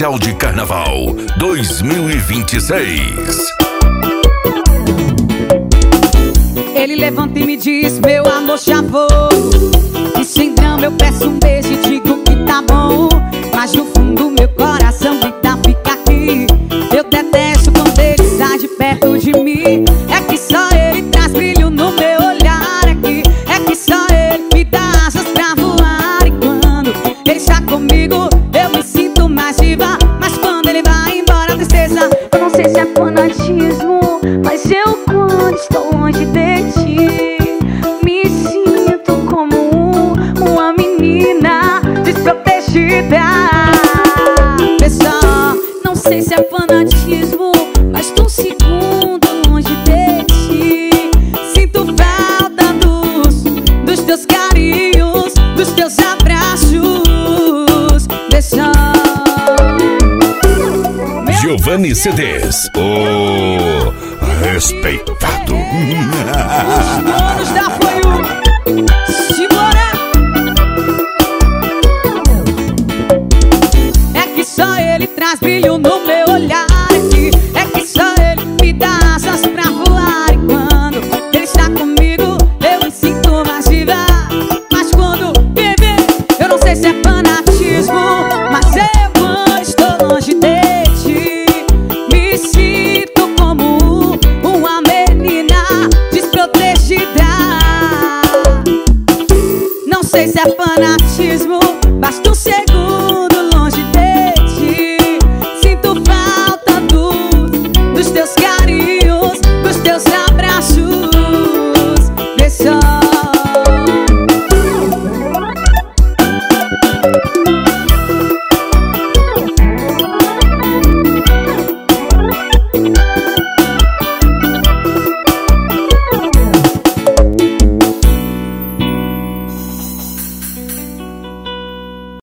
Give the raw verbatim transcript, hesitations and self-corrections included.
Especial de Carnaval dois mil e vinte e seis. Ele levanta e me diz: meu amor, já vou. E sem drama eu peço um beijo e digo que tá bom. Mas no fundo meu coração grita: fica aqui. Eu detesto quando ele sai de perto de mim. É que só ele traz brilho no meu olhar aqui. É que só ele me dá asas pra voar. E quando ele está comigo eu me sinto mais viva. Mas quando ele vai embora, a tristeza. Eu não sei se é fanatismo, mas eu, quando estou longe de ti, me sinto como um, uma menina desprotegida. Pessoal, não sei se é fanatismo, mas tô um segundo longe de ti. Sinto falta dos, dos teus carinhos, dos teus abraços. Pessoal, Giovanni C Ds, o respeitado. os donos da Apoio. Simbora! É que só ele traz brilho no meu olhar aqui. É que só ele me dá asas pra voar. E quando ele está comigo eu me sinto mais viva. Mas quando vive, eu não sei se é fanatismo, mas eu, quando estou longe de ti, me sinto como uma menina desprotegida. Não sei se é fanatismo,